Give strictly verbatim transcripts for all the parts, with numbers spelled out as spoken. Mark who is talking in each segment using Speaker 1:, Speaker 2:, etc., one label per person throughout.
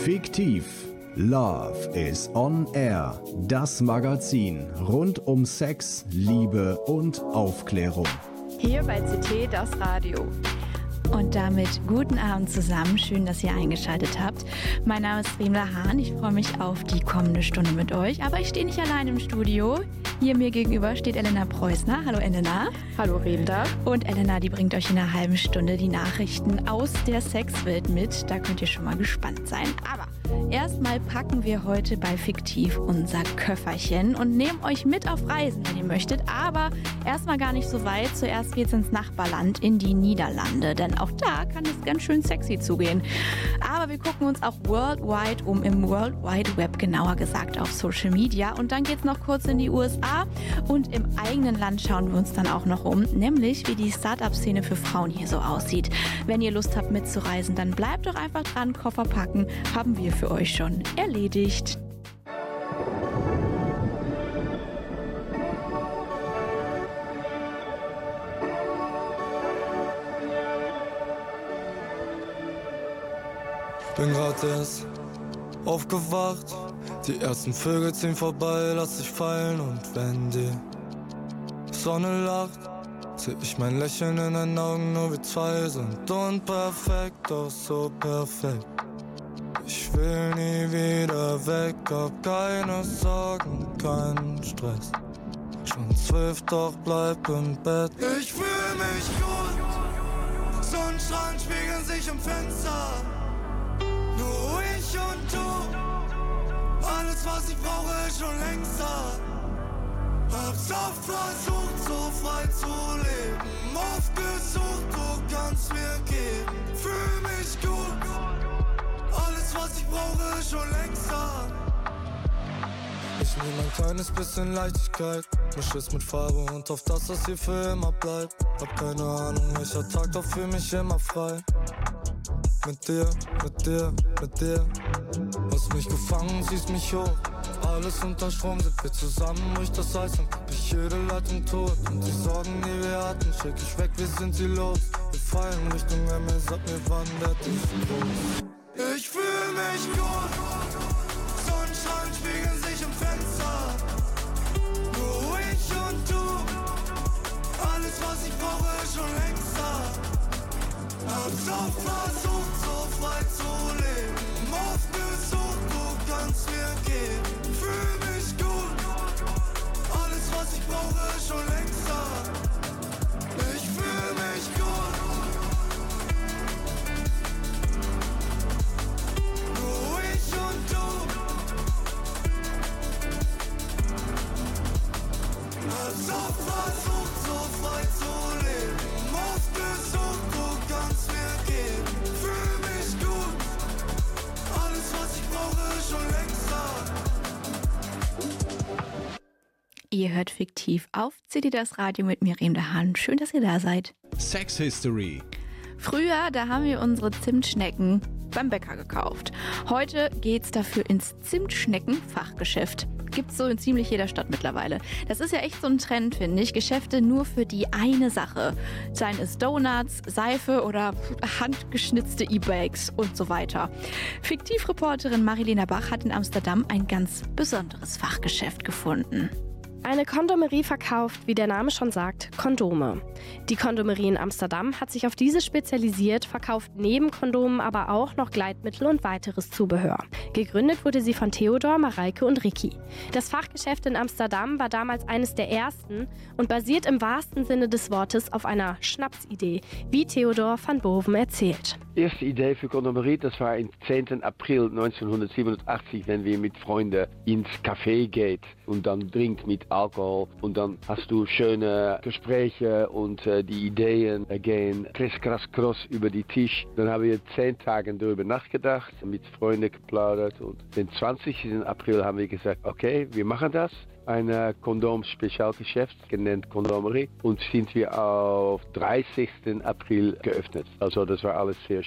Speaker 1: Fiktiv. Love is on Air. Das Magazin rund um Sex, Liebe und Aufklärung.
Speaker 2: Hier bei C T das Radio. Und damit guten Abend zusammen. Schön, dass ihr eingeschaltet habt. Mein Name ist Riemler Hahn. Ich freue mich auf die kommende Stunde mit euch. Aber ich stehe nicht allein im Studio. Hier mir gegenüber steht Elena Preußner. Hallo Elena.
Speaker 3: Hallo Riemler.
Speaker 2: Und Elena, die bringt euch in einer halben Stunde die Nachrichten aus der Sexwelt mit. Da könnt ihr schon mal gespannt sein. Aber erstmal packen wir heute bei Fiktiv unser Köfferchen und nehmen euch mit auf Reisen, wenn ihr möchtet. Aber erstmal gar nicht so weit. Zuerst geht's ins Nachbarland, in die Niederlande. Denn auch da kann es ganz schön sexy zugehen. Aber wir gucken uns auch worldwide um, im World Wide Web, genauer gesagt auf Social Media. Und dann geht's noch kurz in die U S A. Und im eigenen Land schauen wir uns dann auch noch um, nämlich wie die Start-up-Szene für Frauen hier so aussieht. Wenn ihr Lust habt mitzureisen, dann bleibt doch einfach dran, Koffer packen, haben wir für euch schon erledigt.
Speaker 4: Bin grad erst aufgewacht, die ersten Vögel ziehen vorbei, lass dich fallen und wenn die Sonne lacht, seh ich mein Lächeln in deinen Augen, nur wir zwei sind unperfekt, doch so perfekt. Ich will nie wieder weg, hab keine Sorgen, keinen Stress. Schon zwölf, doch bleib im Bett. Ich fühl mich gut, Sonnenstrahlen spiegeln sich im Fenster. Nur ich und du, alles was ich brauche ist schon längst da. Hab's oft versucht, so frei zu leben, oft gesucht, du kannst mir geben. Fühl mich gut, alles was ich brauche ist schon längst da. Ich nehm ein kleines bisschen Leichtigkeit, misch es mit Farbe und hoff, dass das hier für immer bleibt. Hab keine Ahnung, welcher Tag, doch fühl mich immer frei. Mit dir, mit dir, mit dir. Hast mich gefangen, siehst mich hoch. Alles unter Strom, sind wir zusammen durch das Eis und hab ich jede Leitung tot. Und die Sorgen, die wir hatten, schick ich weg, wir sind sie los. Wir fallen Richtung Himmel, sag mir wann der Tisch groß. Ich fühl mich gut, Sonnenstrahlen spiegeln sich im Fenster. Nur ich und du, alles was ich brauche ist schon längst da. Hab's oft versucht, so frei zu leben, oft gesucht, du kannst mir geben. Fühl mich gut, alles was ich brauche ist schon längst da. Ich fühl mich gut, nur ich und du. Hab's oft versucht, so frei zu leben, oft gesucht, du kannst mir geben. Fühl mich gut, alles was ich brauche ist schon längst da.
Speaker 2: Ihr hört Fiktiv auf C T das Radio mit mir, Riemler Hahn. Schön, dass ihr da seid.
Speaker 1: Sex History.
Speaker 2: Früher, da haben wir unsere Zimtschnecken beim Bäcker gekauft. Heute geht's dafür ins Zimtschnecken-Fachgeschäft. Gibt's so in ziemlich jeder Stadt mittlerweile. Das ist ja echt so ein Trend, finde ich. Geschäfte nur für die eine Sache. Seien es Donuts, Seife oder handgeschnitzte E-Bakes und so weiter. Fiktivreporterin Marilena Bach hat in Amsterdam ein ganz besonderes Fachgeschäft gefunden.
Speaker 3: Eine Kondomerie verkauft, wie der Name schon sagt, Kondome. Die Kondomerie in Amsterdam hat sich auf diese spezialisiert, verkauft neben Kondomen aber auch noch Gleitmittel und weiteres Zubehör. Gegründet wurde sie von Theodor, Mareike und Ricky. Das Fachgeschäft in Amsterdam war damals eines der ersten und basiert im wahrsten Sinne des Wortes auf einer Schnapsidee, wie Theodor van Boven erzählt.
Speaker 5: Die erste Idee für Kondomerie, das war am zehnten April neunzehnhundertsiebenundachtzig, wenn wir mit Freunden ins Café gehen und dann trinkt mit Alkohol und dann hast du schöne Gespräche und äh, die Ideen gehen kriss, krass, kross über die Tisch. Dann haben wir zehn Tage darüber nachgedacht, mit Freunden geplaudert und den zwanzigsten April haben wir gesagt, okay, wir machen das. Ein Kondom-Spezialgeschäft, genannt Kondomerie, und sind wir auf dreißigsten April geöffnet. Also das war alles sehr schnell.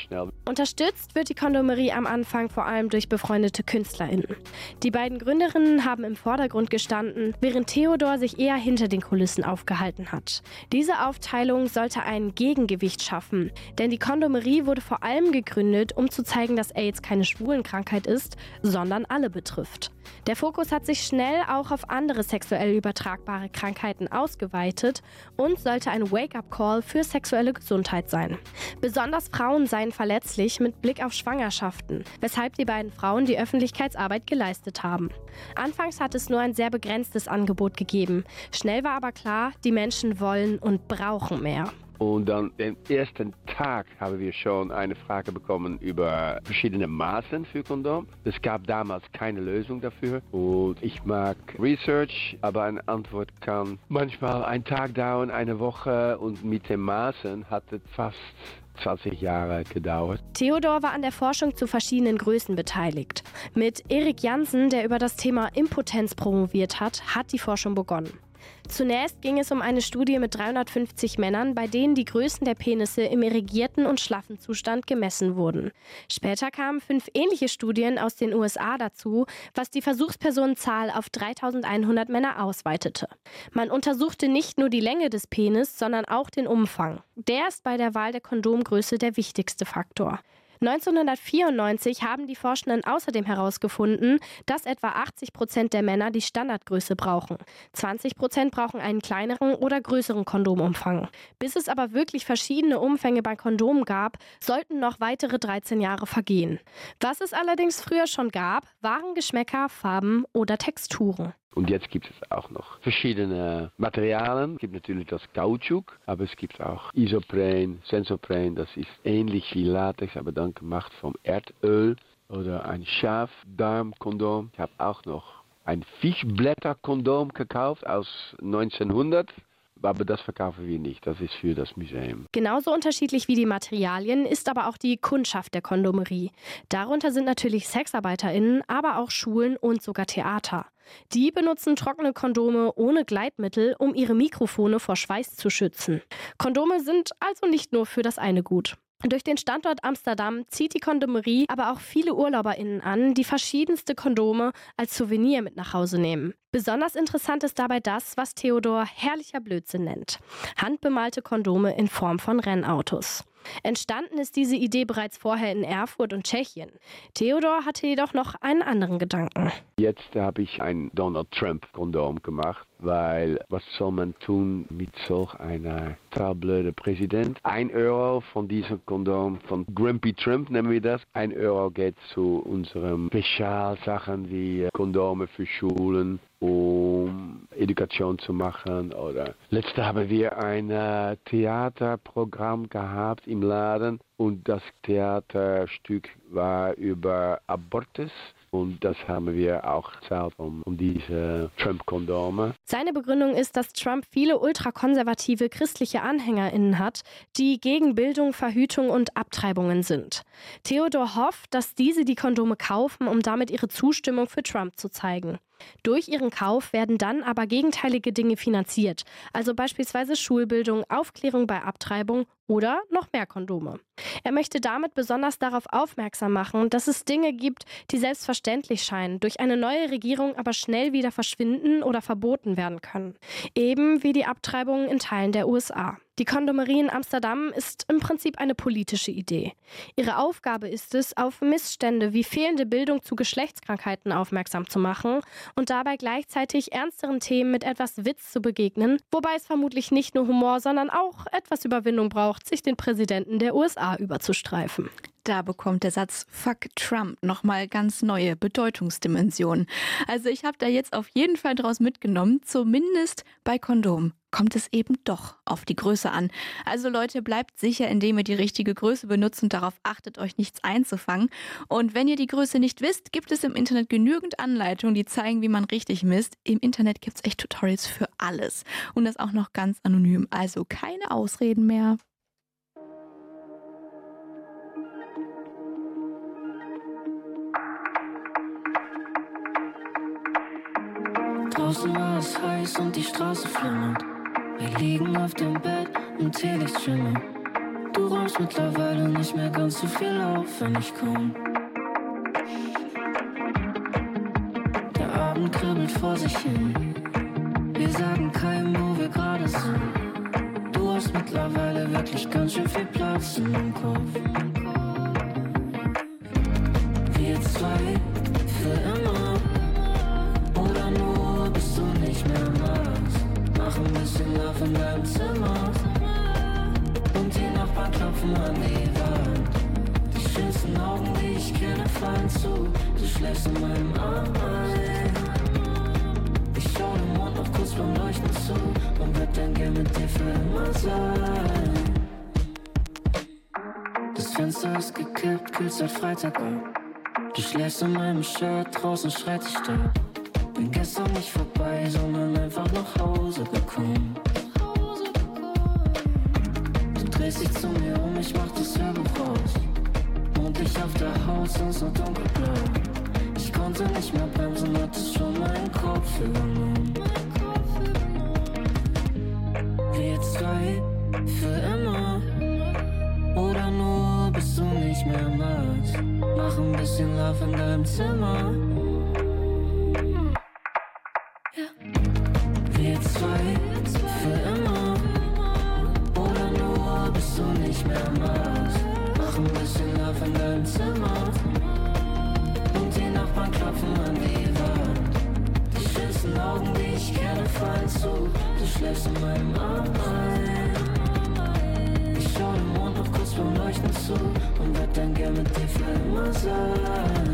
Speaker 3: Unterstützt wird die Kondomerie am Anfang vor allem durch befreundete KünstlerInnen. Die beiden Gründerinnen haben im Vordergrund gestanden, während Theodor sich eher hinter den Kulissen aufgehalten hat. Diese Aufteilung sollte ein Gegengewicht schaffen, denn die Kondomerie wurde vor allem gegründet, um zu zeigen, dass AIDS keine Schwulenkrankheit ist, sondern alle betrifft. Der Fokus hat sich schnell auch auf andere sexuell übertragbare Krankheiten ausgeweitet und sollte ein Wake-up-Call für sexuelle Gesundheit sein. Besonders Frauen seien verletzlich mit Blick auf Schwangerschaften, weshalb die beiden Frauen die Öffentlichkeitsarbeit geleistet haben. Anfangs hat es nur ein sehr begrenztes Angebot gegeben. Schnell war aber klar, die Menschen wollen und brauchen mehr.
Speaker 5: Und dann den ersten Tag haben wir schon eine Frage bekommen über verschiedene Maßen für Kondom. Es gab damals keine Lösung dafür. Und ich mag Research, aber eine Antwort kann manchmal einen Tag dauern, eine Woche. Und mit den Maßen hat es fast zwanzig Jahre gedauert.
Speaker 3: Theodor war an der Forschung zu verschiedenen Größen beteiligt. Mit Erik Jansen, der über das Thema Impotenz promoviert hat, hat die Forschung begonnen. Zunächst ging es um eine Studie mit dreihundertfünfzig Männern, bei denen die Größen der Penisse im erigierten und schlaffen Zustand gemessen wurden. Später kamen fünf ähnliche Studien aus den U S A dazu, was die Versuchspersonenzahl auf dreitausendeinhundert Männer ausweitete. Man untersuchte nicht nur die Länge des Penis, sondern auch den Umfang. Der ist bei der Wahl der Kondomgröße der wichtigste Faktor. neunzehnhundertvierundneunzig haben die Forschenden außerdem herausgefunden, dass etwa achtzig Prozent der Männer die Standardgröße brauchen. zwanzig Prozent brauchen einen kleineren oder größeren Kondomumfang. Bis es aber wirklich verschiedene Umfänge bei Kondomen gab, sollten noch weitere dreizehn Jahre vergehen. Was es allerdings früher schon gab, waren Geschmäcker, Farben oder Texturen.
Speaker 5: Und jetzt gibt es auch noch verschiedene Materialien. Es gibt natürlich das Kautschuk, aber es gibt auch Isopren, Sensopren. Das ist ähnlich wie Latex, aber dann gemacht vom Erdöl. Oder ein Schafdarmkondom. Ich habe auch noch ein Fischblätterkondom gekauft aus neunzehnhundert. Aber das verkaufen wir nicht, das ist für das Museum.
Speaker 3: Genauso unterschiedlich wie die Materialien ist aber auch die Kundschaft der Kondomerie. Darunter sind natürlich SexarbeiterInnen, aber auch Schulen und sogar Theater. Die benutzen trockene Kondome ohne Gleitmittel, um ihre Mikrofone vor Schweiß zu schützen. Kondome sind also nicht nur für das eine gut. Durch den Standort Amsterdam zieht die Kondomerie aber auch viele UrlauberInnen an, die verschiedenste Kondome als Souvenir mit nach Hause nehmen. Besonders interessant ist dabei das, was Theodor herrlicher Blödsinn nennt. Handbemalte Kondome in Form von Rennautos. Entstanden ist diese Idee bereits vorher in Erfurt und Tschechien. Theodor hatte jedoch noch einen anderen Gedanken.
Speaker 5: Jetzt habe ich ein Donald Trump-Kondom gemacht, weil was soll man tun mit solch einer blöden Präsident? Ein Euro von diesem Kondom, von Grumpy Trump nennen wir das. Ein Euro geht zu unseren Spezialsachen wie Kondome für Schulen, um Education zu machen. Oder letzte haben wir ein äh, Theaterprogramm gehabt im Laden und das Theaterstück war über Abortus. Und das haben wir auch gezahlt um, um diese Trump-Kondome.
Speaker 3: Seine Begründung ist, dass Trump viele ultrakonservative christliche AnhängerInnen hat, die gegen Bildung, Verhütung und Abtreibungen sind. Theodor hofft, dass diese die Kondome kaufen, um damit ihre Zustimmung für Trump zu zeigen. Durch ihren Kauf werden dann aber gegenteilige Dinge finanziert, also beispielsweise Schulbildung, Aufklärung bei Abtreibung oder noch mehr Kondome. Er möchte damit besonders darauf aufmerksam machen, dass es Dinge gibt, die selbstverständlich scheinen, durch eine neue Regierung aber schnell wieder verschwinden oder verboten werden können. Eben wie die Abtreibungen in Teilen der U S A. Die Kondomerie in Amsterdam ist im Prinzip eine politische Idee. Ihre Aufgabe ist es, auf Missstände wie fehlende Bildung zu Geschlechtskrankheiten aufmerksam zu machen und dabei gleichzeitig ernsteren Themen mit etwas Witz zu begegnen, wobei es vermutlich nicht nur Humor, sondern auch etwas Überwindung braucht, sich den Präsidenten der U S A überzustreifen.
Speaker 2: Da bekommt der Satz Fuck Trump nochmal ganz neue Bedeutungsdimensionen. Also ich habe da jetzt auf jeden Fall draus mitgenommen, zumindest bei Kondom kommt es eben doch auf die Größe an. Also Leute, bleibt sicher, indem ihr die richtige Größe benutzt und darauf achtet, euch nichts einzufangen. Und wenn ihr die Größe nicht wisst, gibt es im Internet genügend Anleitungen, die zeigen, wie man richtig misst. Im Internet gibt es echt Tutorials für alles. Und das auch noch ganz anonym. Also keine Ausreden mehr.
Speaker 6: Draußen war es heiß und die Straße flimmert. Wir liegen auf dem Bett und Telextreamen. Du räumst mittlerweile nicht mehr ganz so viel auf, wenn ich komm. Der Abend kribbelt vor sich hin. Wir sagen keinem, wo wir gerade sind. Du hast mittlerweile wirklich ganz schön viel Platz in meinem Kopf. Wir zwei für immer. Oder nur bis du nicht mehr magst. Mach ein bisschen Love in deinem Zimmer. Und die Nachbarn klopfen an die Wand. Die schönsten Augen, die ich kenne, fallen zu. Du schläfst in meinem Arm ein. Ich schau dem Mond noch kurz beim Leuchten zu und würd dann gern mit dir für immer sein. Das Fenster ist gekippt, kühl seit Freitag ab. Du schläfst in meinem Shirt, draußen schreit die Stadt. Bin gestern nicht vorbei, sondern einfach nach Hause gekommen. Du drehst dich zu mir um, ich mach das Hörbuch aus. Mondlicht auf der Haut, sonst nur dunkelblau. Ich konnte nicht mehr bremsen, hattest schon meinen Kopf übernommen. Wir zwei für immer. Oder nur bis du nicht mehr magst. Mach ein bisschen Love in deinem Zimmer. Wir zwei für immer. Oder nur bis du nicht mehr magst. Mach ein bisschen Love in deinem Zimmer. Und die Nachbarn klopfen an die Wand. Die schönsten Augen, die ich kenne, fallen zu. Du schläfst in meinem Arm ein. Ich schau dem Mond noch kurz beim Leuchten zu und würd dann gern mit dir für immer sein.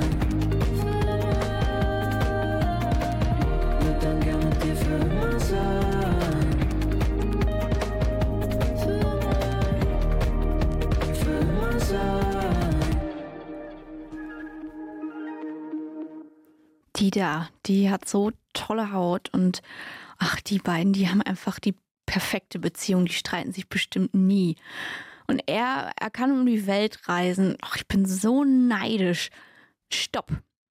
Speaker 6: Würd dann gern mit dir für immer sein. Für immer sein.
Speaker 2: Die da, die hat so tolle Haut und ach, die beiden, die haben einfach die perfekte Beziehung, die streiten sich bestimmt nie. Und er, er kann um die Welt reisen. Ach, ich bin so neidisch. Stopp.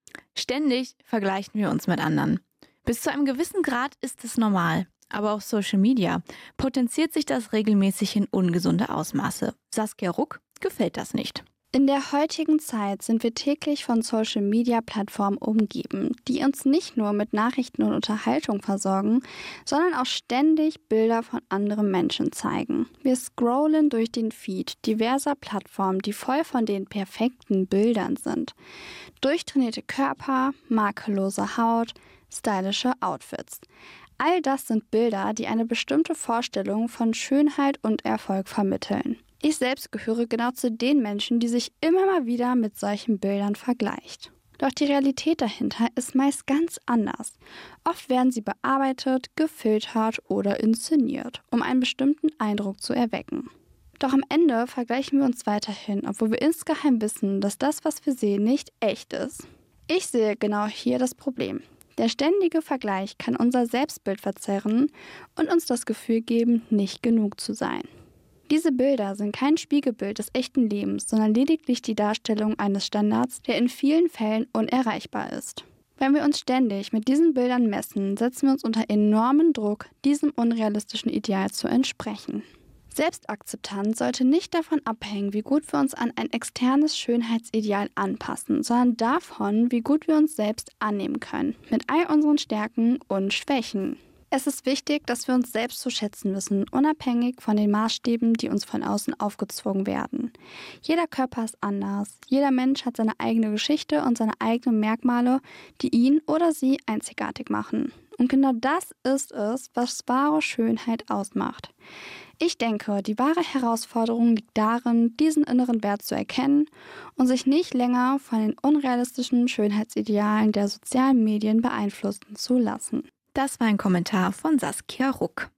Speaker 2: Ständig vergleichen wir uns mit anderen. Bis zu einem gewissen Grad ist es normal. Aber auf Social Media potenziert sich das regelmäßig in ungesunde Ausmaße. Saskia Ruck gefällt das nicht.
Speaker 3: In der heutigen Zeit sind wir täglich von Social-Media-Plattformen umgeben, die uns nicht nur mit Nachrichten und Unterhaltung versorgen, sondern auch ständig Bilder von anderen Menschen zeigen. Wir scrollen durch den Feed diverser Plattformen, die voll von den perfekten Bildern sind. Durchtrainierte Körper, makellose Haut, stylische Outfits. All das sind Bilder, die eine bestimmte Vorstellung von Schönheit und Erfolg vermitteln. Ich selbst gehöre genau zu den Menschen, die sich immer mal wieder mit solchen Bildern vergleicht. Doch die Realität dahinter ist meist ganz anders. Oft werden sie bearbeitet, gefiltert oder inszeniert, um einen bestimmten Eindruck zu erwecken. Doch am Ende vergleichen wir uns weiterhin, obwohl wir insgeheim wissen, dass das, was wir sehen, nicht echt ist. Ich sehe genau hier das Problem. Der ständige Vergleich kann unser Selbstbild verzerren und uns das Gefühl geben, nicht genug zu sein. Diese Bilder sind kein Spiegelbild des echten Lebens, sondern lediglich die Darstellung eines Standards, der in vielen Fällen unerreichbar ist. Wenn wir uns ständig mit diesen Bildern messen, setzen wir uns unter enormen Druck, diesem unrealistischen Ideal zu entsprechen. Selbstakzeptanz sollte nicht davon abhängen, wie gut wir uns an ein externes Schönheitsideal anpassen, sondern davon, wie gut wir uns selbst annehmen können, mit all unseren Stärken und Schwächen. Es ist wichtig, dass wir uns selbst zu schätzen wissen, unabhängig von den Maßstäben, die uns von außen aufgezwungen werden. Jeder Körper ist anders. Jeder Mensch hat seine eigene Geschichte und seine eigenen Merkmale, die ihn oder sie einzigartig machen. Und genau das ist es, was wahre Schönheit ausmacht. Ich denke, die wahre Herausforderung liegt darin, diesen inneren Wert zu erkennen und sich nicht länger von den unrealistischen Schönheitsidealen der sozialen Medien beeinflussen zu lassen.
Speaker 2: Das war ein Kommentar von Saskia Ruck.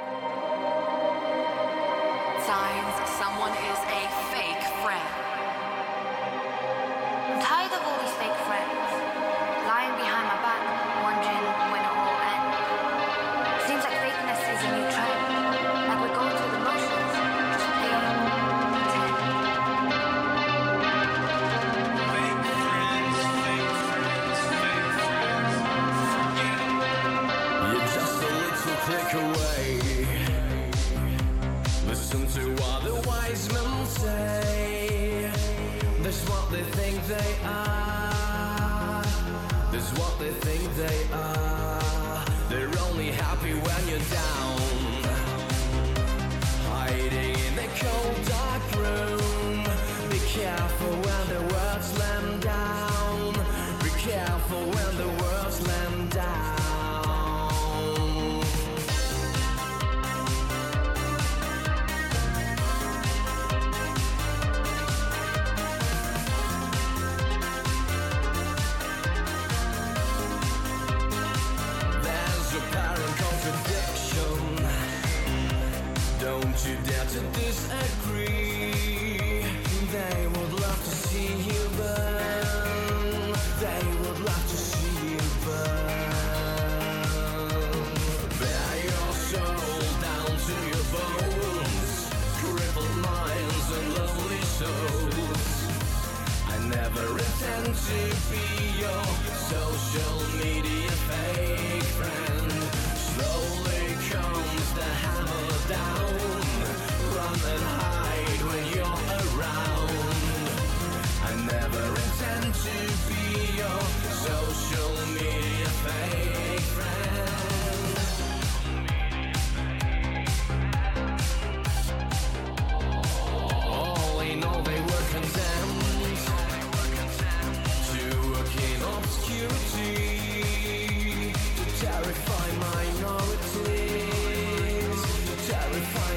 Speaker 7: Signs someone is a fake friend. I'm tired of all these fake friends lying behind my back, wondering when it will end. Seems like fakeness is a new trend. Like we're going through the motions, just playing pretend.
Speaker 8: Fake friends, fake friends, fake friends. Yeah. You're just a little click away. Listen to what the wise men
Speaker 6: they are. That's what they think they are. They're only happy when you're down. Hiding in a cold dark room. Be careful when the words slam down. Be careful when the words slam down. There's apparent contradiction. Don't you dare to disagree. They would love to see you burn. They would love to see you burn. Bear your soul down to your bones. Crippled minds and lonely souls. I never intend to be your social media fake friend. Slowly comes the hammer down. Run and hide when you're around. I never intend to be your social media fake friend. All in all, they were condemned to work in obscurity, to terrify minorities, to terrify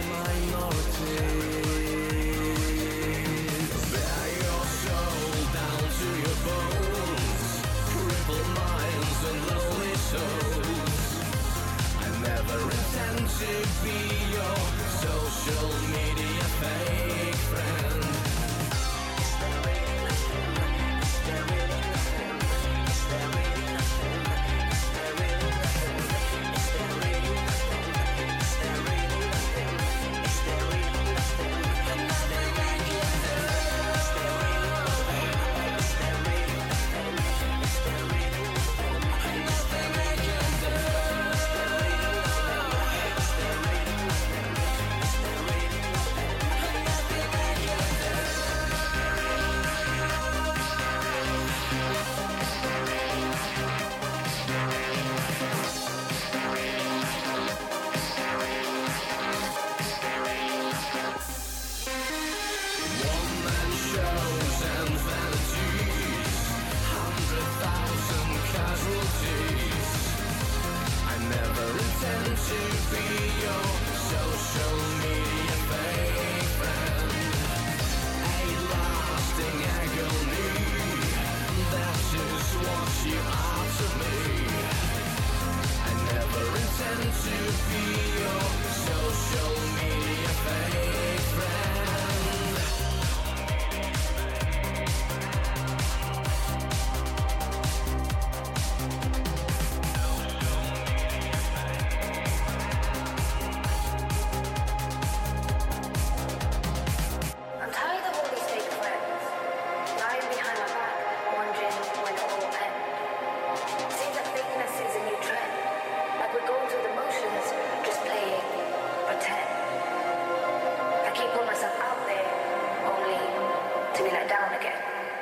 Speaker 6: minorities. Bear your soul down to your bones, crippled minds and lonely souls. I never intend to be your social media fake friend. Is there really nothing? Is there really nothing? Is there really nothing? Is there really nothing? Is there really nothing? Is there really nothing? Is there really nothing? Nothing I can do. Is there really nothing? Is there really nothing? Is there really nothing? Nothing I can do. Is there really nothing? Is there really nothing? Is there really nothing? Nothing I can do. One-man shows and vanities, hundred thousand casualties. I never intend to be your social media fake friend. A lasting agony, that is what you are to me. I never intend to be your social media fake friend.
Speaker 7: I'm tired of all these fake friends, lying behind my back, wondering when it will end. Seems like fakeness is a new trend, like we're going through the motions, just playing pretend. I keep putting myself out there, only to be let down again.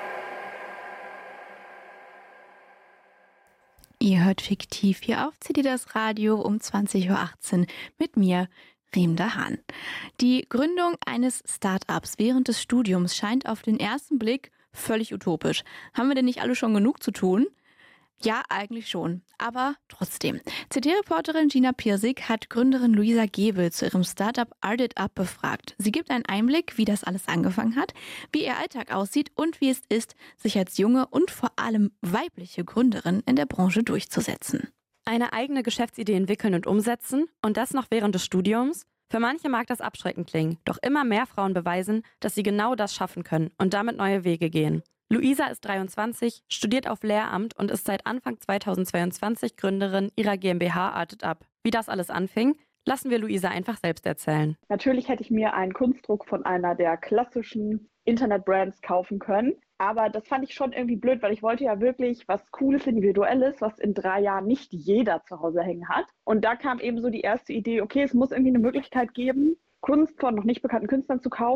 Speaker 2: Ihr hört Fiktiv hier auf C D das Radio um zwanzig Uhr achtzehn mit mir, Riemda Hahn. Die Gründung eines Start-ups während des Studiums scheint auf den ersten Blick völlig utopisch. Haben wir denn nicht alle schon genug zu tun? Ja, eigentlich schon. Aber trotzdem. C D-Reporterin Gina Pirsig hat Gründerin Luisa Gebel zu ihrem Startup Arted Up befragt. Sie gibt einen Einblick, wie das alles angefangen hat, wie ihr Alltag aussieht und wie es ist, sich als junge und vor allem weibliche Gründerin in der Branche durchzusetzen.
Speaker 9: Eine eigene Geschäftsidee entwickeln und umsetzen und das noch während des Studiums? Für manche mag das abschreckend klingen, doch immer mehr Frauen beweisen, dass sie genau das schaffen können und damit neue Wege gehen. Luisa ist dreiundzwanzig, studiert auf Lehramt und ist seit Anfang zweitausendzweiundzwanzig Gründerin ihrer GmbH Arted Up. Wie das alles anfing, lassen wir Luisa einfach selbst erzählen.
Speaker 10: Natürlich hätte ich mir einen Kunstdruck von einer der klassischen Internetbrands kaufen können. Aber das fand ich schon irgendwie blöd, weil ich wollte ja wirklich was Cooles, Individuelles, was in drei Jahren nicht jeder zu Hause hängen hat. Und da kam eben so die erste Idee, okay, es muss irgendwie eine Möglichkeit geben, Kunst von noch nicht bekannten Künstlern zu kaufen,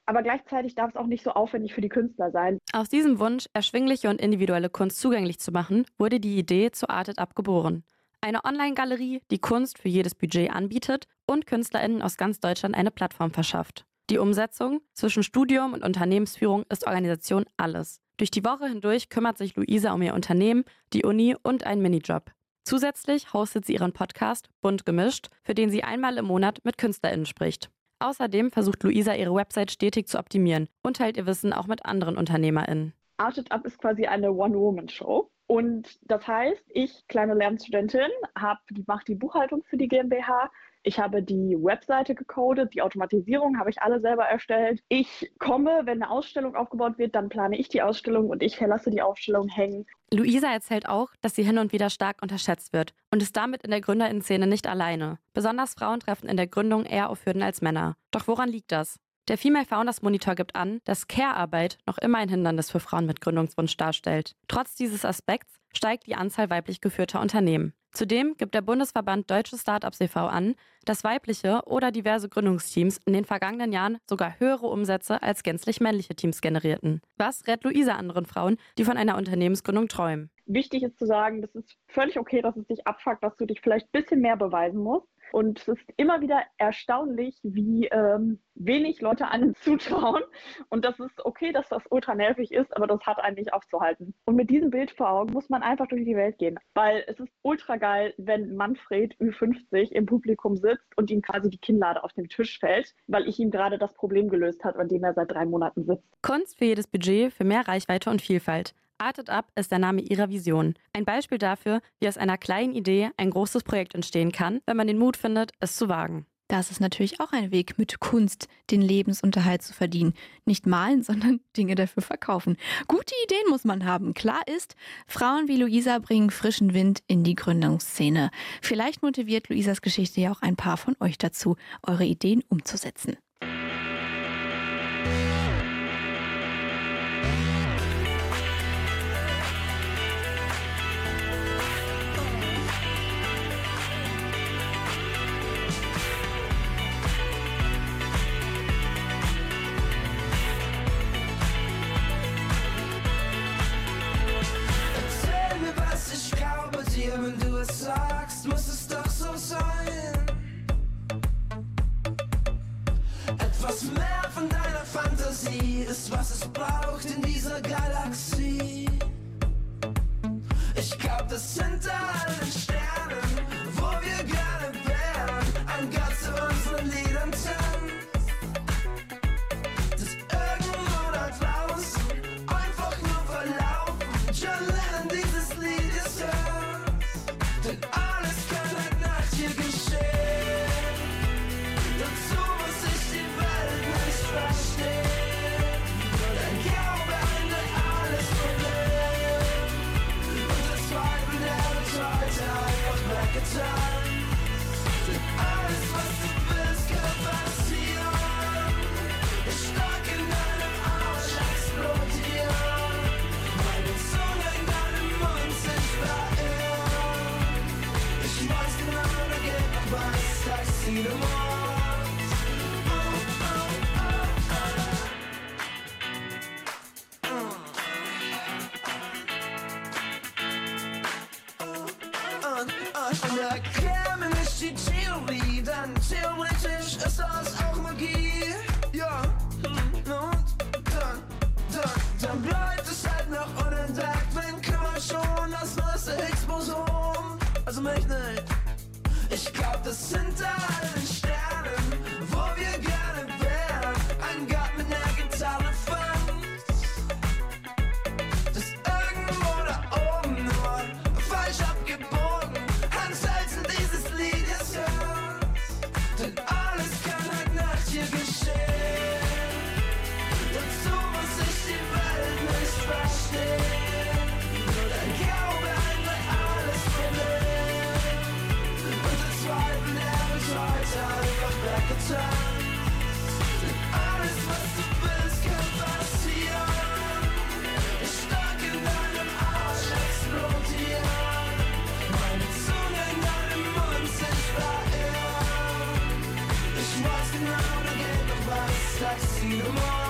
Speaker 10: aber gleichzeitig darf es auch nicht so aufwendig für die Künstler sein.
Speaker 9: Aus diesem Wunsch, erschwingliche und individuelle Kunst zugänglich zu machen, wurde die Idee zu Arted Up geboren. Eine Online-Galerie, die Kunst für jedes Budget anbietet und KünstlerInnen aus ganz Deutschland eine Plattform verschafft. Die Umsetzung zwischen Studium und Unternehmensführung ist Organisation alles. Durch die Woche hindurch kümmert sich Luisa um ihr Unternehmen, die Uni und einen Minijob. Zusätzlich hostet sie ihren Podcast Bunt gemischt, für den sie einmal im Monat mit KünstlerInnen spricht. Außerdem versucht Luisa ihre Website stetig zu optimieren und teilt ihr Wissen auch mit anderen UnternehmerInnen.
Speaker 10: Arted Up ist quasi eine One-Woman-Show. Und das heißt, ich, kleine Lernstudentin, hab, die mache die Buchhaltung für die GmbH. Ich habe die Webseite gecodet, die Automatisierung habe ich alle selber erstellt. Ich komme, wenn eine Ausstellung aufgebaut wird, dann plane ich die Ausstellung und ich lasse die Ausstellung hängen.
Speaker 9: Luisa erzählt auch, dass sie hin und wieder stark unterschätzt wird und ist damit in der GründerInnen-Szene nicht alleine. Besonders Frauen treffen in der Gründung eher auf Hürden als Männer. Doch woran liegt das? Der Female Founders Monitor gibt an, dass Care-Arbeit noch immer ein Hindernis für Frauen mit Gründungswunsch darstellt. Trotz dieses Aspekts steigt die Anzahl weiblich geführter Unternehmen. Zudem gibt der Bundesverband Deutsche Startups e V an, dass weibliche oder diverse Gründungsteams in den vergangenen Jahren sogar höhere Umsätze als gänzlich männliche Teams generierten. Was rät Luisa anderen Frauen, die von einer Unternehmensgründung träumen?
Speaker 10: Wichtig ist zu sagen, das ist völlig okay, dass es dich abfuckt, dass du dich vielleicht ein bisschen mehr beweisen musst. Und es ist immer wieder erstaunlich, wie ähm, wenig Leute einem zutrauen. Und das ist okay, dass das ultra nervig ist, aber das hat einen nicht aufzuhalten. Und mit diesem Bild vor Augen muss man einfach durch die Welt gehen. Weil es ist ultra geil, wenn Manfred Ü fünfzig im Publikum sitzt und ihm quasi die Kinnlade auf den Tisch fällt, weil ich ihm gerade das Problem gelöst habe, an dem er seit drei Monaten sitzt.
Speaker 9: Kunst für jedes Budget, für mehr Reichweite und Vielfalt. Arted Up ist der Name ihrer Vision. Ein Beispiel dafür, wie aus einer kleinen Idee ein großes Projekt entstehen kann, wenn man den Mut findet, es zu wagen.
Speaker 2: Das ist natürlich auch ein Weg, mit Kunst den Lebensunterhalt zu verdienen. Nicht malen, sondern Dinge dafür verkaufen. Gute Ideen muss man haben. Klar ist, Frauen wie Luisa bringen frischen Wind in die Gründungsszene. Vielleicht motiviert Luisas Geschichte ja auch ein paar von euch dazu, eure Ideen umzusetzen.
Speaker 6: Wenn du es sagst, muss es doch so sein. Etwas mehr von deiner Fantasie ist, was es braucht in dieser Galaxie. Ich glaub, das sind allen Sternen, wo wir gerne wären. Ein Gott zu unseren Liedern tanzt. Das irgendwo da draußen einfach nur verlaufen. John Lennon dieses Lied ist hören. Denn alles kann halt nach dir geschehen. Dazu muss ich die Welt nicht verstehen. Dein Glaube endet alles Problem. Und der Zweifel, der wird heute einfach weggetan. Denn alles, was du willst, kann passieren. Ich stark in deinem Arsch explodieren. Meine Zunge in deinem Mund sich verirren. Ich weiß genau, da geht noch was, Taxi du musst. Oh, oh, oh, oh. Und, und, und erklär mir nicht die Theorie, denn theoretisch ist das auch Magie. Ja, und dann, dann, dann bleibt es halt noch unentdeckt. Wen kümmert schon das neueste Higgs-Boson? Also mich nicht. Ich glaub, das sind allen Sternen, wo wir gerne wären. Ein Gott mit ner Gitarre fängt. Das irgendwo da oben nur falsch abgebogen. Hans Hals in dieses Lied ist hört. Denn alles kann halt nach dir geschehen. Dazu muss ich die Welt nicht verstehen. Nur dein Glaube endet alles Problem. Und der Zweifel, der wird heute einfach weggetan. Denn alles, was du willst, kann passieren. Ich stark in deinem Arsch explodieren. Meine Zunge in deinem Mund sich verirren. Ich weiß genau, da geht noch was, Taxi du musst.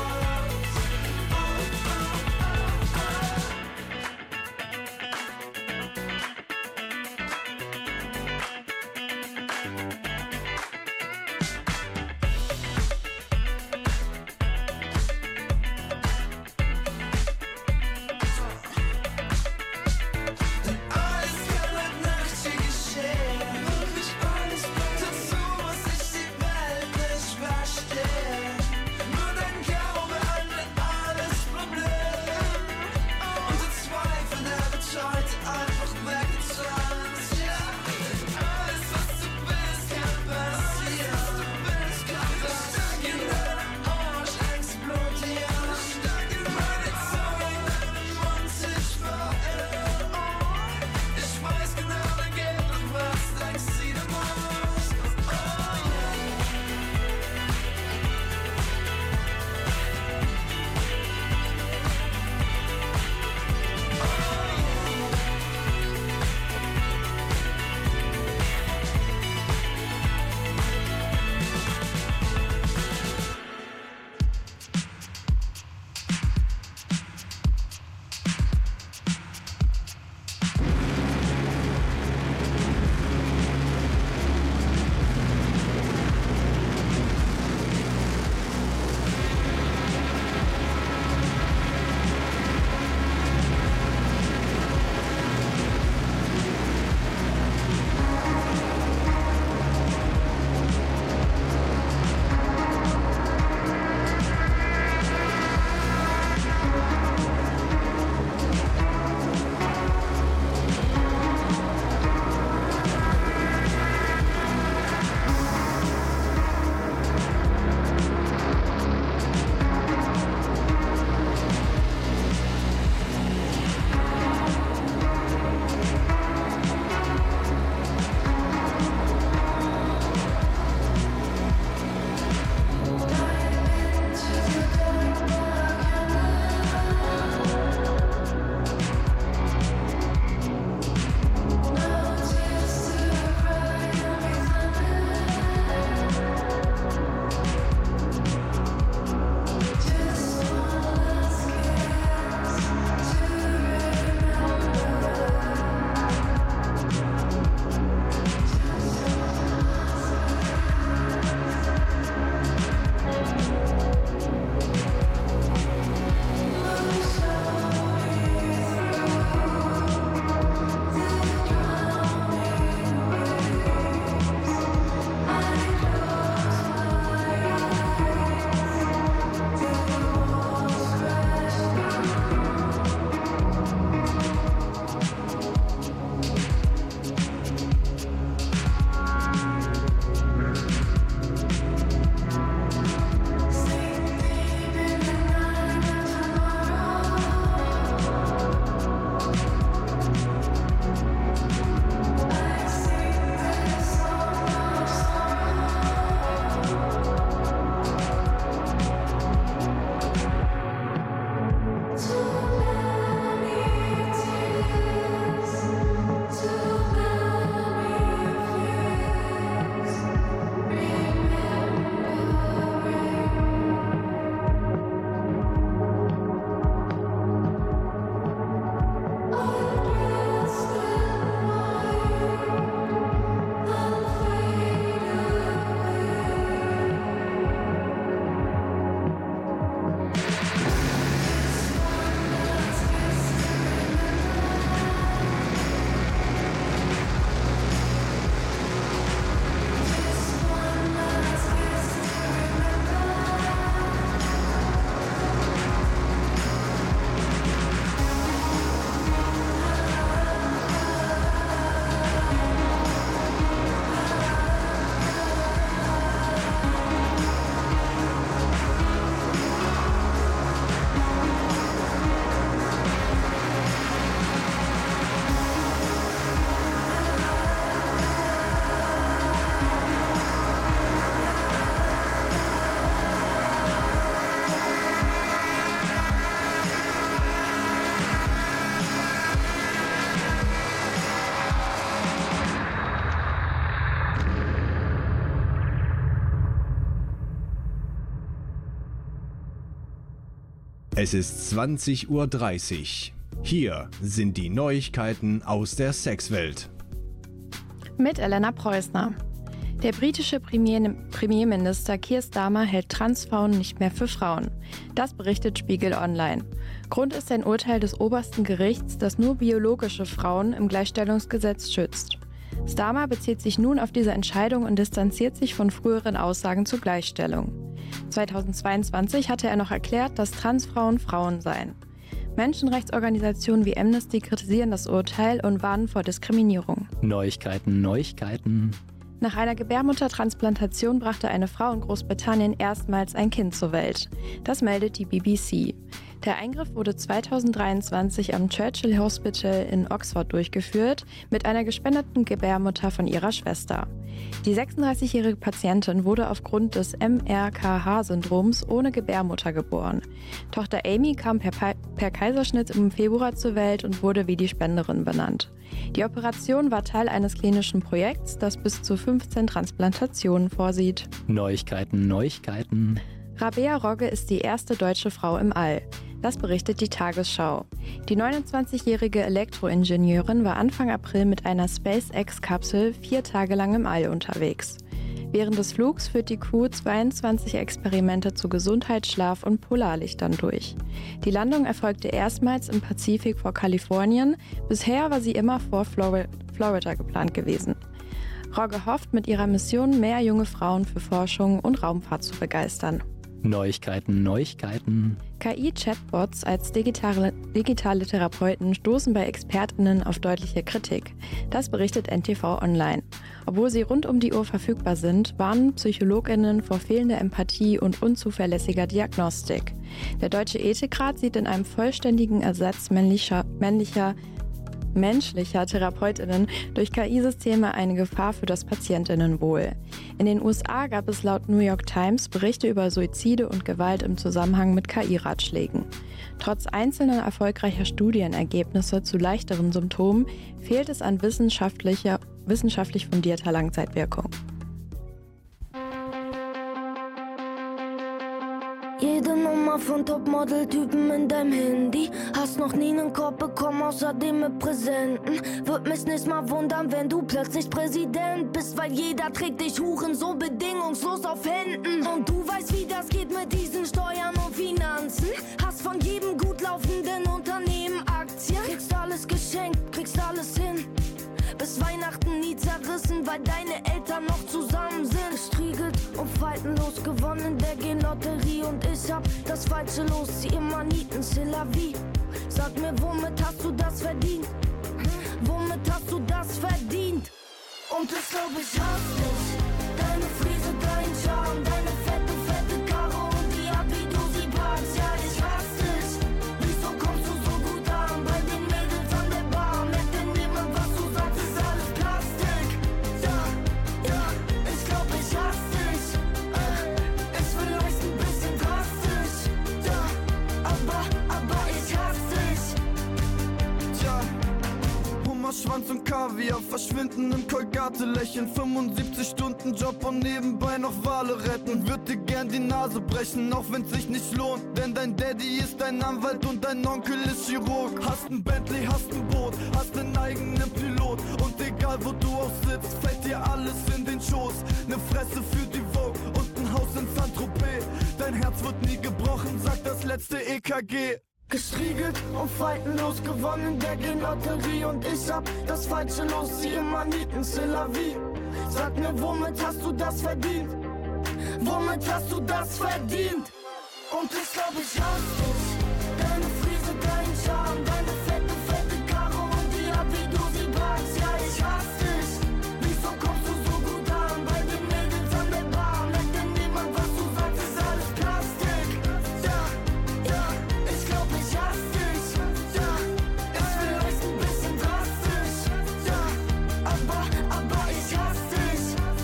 Speaker 1: Es ist zwanzig Uhr dreißig. Hier sind die Neuigkeiten aus der Sexwelt.
Speaker 2: Mit Elena Preußner. Der britische Premier- Premierminister Keir Starmer hält Transfrauen nicht mehr für Frauen. Das berichtet Spiegel Online. Grund ist ein Urteil des obersten Gerichts, das nur biologische Frauen im Gleichstellungsgesetz schützt. Starmer bezieht sich nun auf diese Entscheidung und distanziert sich von früheren Aussagen zur Gleichstellung. zweitausendzweiundzwanzig hatte er noch erklärt, dass Transfrauen Frauen seien. Menschenrechtsorganisationen wie Amnesty kritisieren das Urteil und warnen vor Diskriminierung.
Speaker 11: Neuigkeiten, Neuigkeiten.
Speaker 2: Nach einer Gebärmuttertransplantation brachte eine Frau in Großbritannien erstmals ein Kind zur Welt. Das meldet die B B C. Der Eingriff wurde zweitausenddreiundzwanzig am Churchill Hospital in Oxford durchgeführt, mit einer gespendeten Gebärmutter von ihrer Schwester. Die sechsunddreißigjährige Patientin wurde aufgrund des M R K H-Syndroms ohne Gebärmutter geboren. Tochter Amy kam per, per Kaiserschnitt im Februar zur Welt und wurde wie die Spenderin benannt. Die Operation war Teil eines klinischen Projekts, das bis zu fünfzehn Transplantationen vorsieht.
Speaker 11: Neuigkeiten, Neuigkeiten.
Speaker 2: Rabea Rogge ist die erste deutsche Frau im All. Das berichtet die Tagesschau. Die neunundzwanzigjährige Elektroingenieurin war Anfang April mit einer SpaceX-Kapsel vier Tage lang im All unterwegs. Während des Flugs führt die Crew zweiundzwanzig Experimente zu Gesundheit, Schlaf und Polarlichtern durch. Die Landung erfolgte erstmals im Pazifik vor Kalifornien. Bisher war sie immer vor Flor- Florida geplant gewesen. Rogge hofft, mit ihrer Mission mehr junge Frauen für Forschung und Raumfahrt zu begeistern.
Speaker 11: Neuigkeiten, Neuigkeiten.
Speaker 2: K I-Chatbots als digitale, digitale Therapeuten stoßen bei ExpertInnen auf deutliche Kritik. Das berichtet N T V Online. Obwohl sie rund um die Uhr verfügbar sind, warnen PsychologInnen vor fehlender Empathie und unzuverlässiger Diagnostik. Der Deutsche Ethikrat sieht in einem vollständigen Ersatz männlicher, männlicher menschlicher TherapeutInnen durch K I-Systeme eine Gefahr für das PatientInnenwohl. In den U S A gab es laut New York Times Berichte über Suizide und Gewalt im Zusammenhang mit K I-Ratschlägen. Trotz einzelner erfolgreicher Studienergebnisse zu leichteren Symptomen fehlt es an wissenschaftlicher, wissenschaftlich fundierter Langzeitwirkung.
Speaker 6: Jede Nummer von Topmodel-Typen in deinem Handy. Hast noch nie nen Korb bekommen, außerdem mit Präsenten. Würd mich nicht mal wundern, wenn du plötzlich Präsident bist, weil jeder trägt dich Huren so bedingungslos auf Händen. Und du weißt, wie das geht mit diesen Steuern und Finanzen. Hast von jedem gut laufenden Unternehmen Aktien. Kriegst alles geschenkt, kriegst alles hin. Bis Weihnachten nie zerrissen, weil deine Eltern noch zusammen sind. Gestriegelt und faltenlos gewonnen der G-Lotterie. Und ich hab das Falsche los, sie immer nieten, c'est la vie. Sag mir, womit hast du das verdient? Womit hast du das verdient? Und ich glaub, ich hasse dich. Deine Frise, dein Charme, deine fette, fette Karre und die Art, wie du sie packst. Ja, ich hasse dich. Wieso kommst du so gut an bei den Mädels an der Bar? Merkt denn niemand, was du sagst, ist alles Plastik. Ja, ja, ich glaub, ich hasse dich. Äh, ist vielleicht ein bisschen drastisch. Ja, aber, aber ich hasse dich.
Speaker 4: Tja, Hummer, Schwanz und Kaviar verschwinden im Kolgate-Lächeln. fünfundsiebzig Stunden Job und nebenbei noch Wale retten. Würd dir gern die Nase brechen, auch wenn's sich nicht lohnt. Denn dein Daddy ist dein Anwalt und dein Onkel ist Chirurg. Hast ein Bentley, hast ein Boot, hast nen eigenen Pilot. Und egal wo du auch sitzt, fällt dir alles in den Schoß. Ne Fresse für die Vogue und ein Haus in Saint-Tropez. Dein Herz wird nie gebrochen, sagt das letzte E K G.
Speaker 6: Gestriegelt und faltenlos gewonnen der G-Lotterie. Und ich hab das Falsche los, sie immer nieten, c'est la vie. Sag mir, womit hast du das verdient? Womit hast du das verdient? Und ich glaub, ich hasse dich. Deine Frise, dein Charme, deine fette, fette Karre und die Art, wie du sie packst. Ja, ich hasse dich. Wieso kommst du so gut an bei den Mädels an der Bar? Merkt denn niemand, was du sagst, ist alles Plastik. Ja, ja, ich glaub, ich hasse dich. Ja, ist vielleicht ein bisschen drastisch. Ja, aber, aber ich hasse dich.